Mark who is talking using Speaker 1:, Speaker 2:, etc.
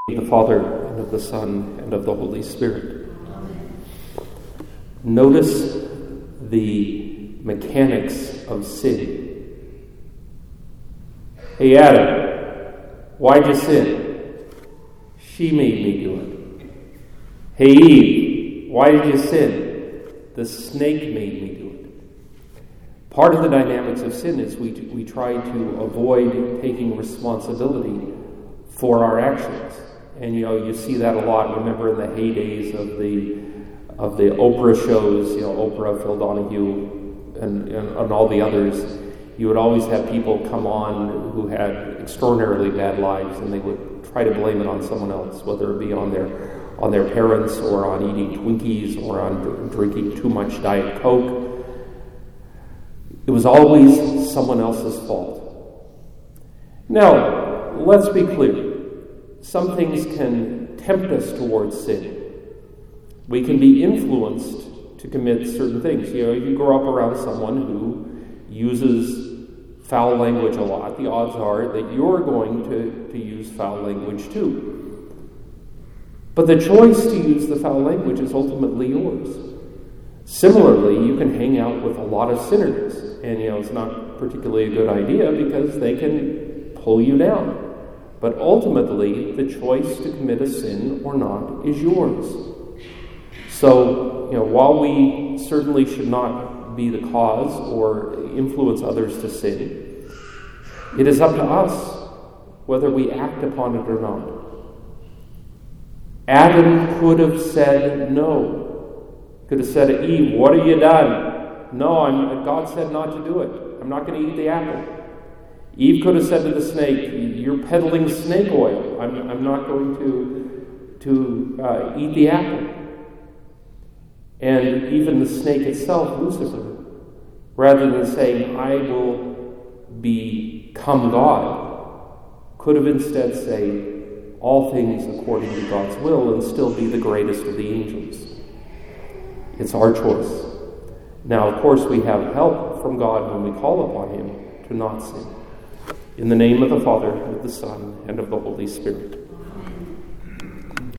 Speaker 1: the Father, and of the Son, and of the Holy Spirit. Notice the mechanics of sin. Hey, Adam, why'd you sin? She made me do it. Hey, Eve, why did you sin? The snake made me do it. Part of the dynamics of sin is we try to avoid taking responsibility for our actions. And you see that a lot. Remember in the heydays of the Oprah shows, Oprah, Phil Donahue, and all the others, you would always have people come on who had extraordinarily bad lives, and they would try to blame it on someone else, whether it be on their parents, or on eating Twinkies, or on drinking too much Diet Coke. It was always someone else's fault. Now, let's be clear. Some things can tempt us towards sin. We can be influenced to commit certain things. You grow up around someone who uses foul language a lot. The odds are that you're going to use foul language too. But the choice to use the foul language is ultimately yours. Similarly, you can hang out with a lot of sinners, and it's not particularly a good idea because they can pull you down. But ultimately, the choice to commit a sin or not is yours. So, while we certainly should not be the cause or influence others to sin, it is up to us whether we act upon it or not. Adam could have said no. Could have said to Eve, "What have you done?" "No, God said not to do it. I'm not going to eat the apple." Eve could have said to the snake, "You're peddling snake oil. I'm not going to eat the apple." And even the snake itself, Lucifer, rather than saying, "I will become God," could have instead said, "All things according to God's will," and still be the greatest of the angels. It's our choice. Now, of course, we have help from God when we call upon Him to not sin. In the name of the Father, and of the Son, and of the Holy Spirit.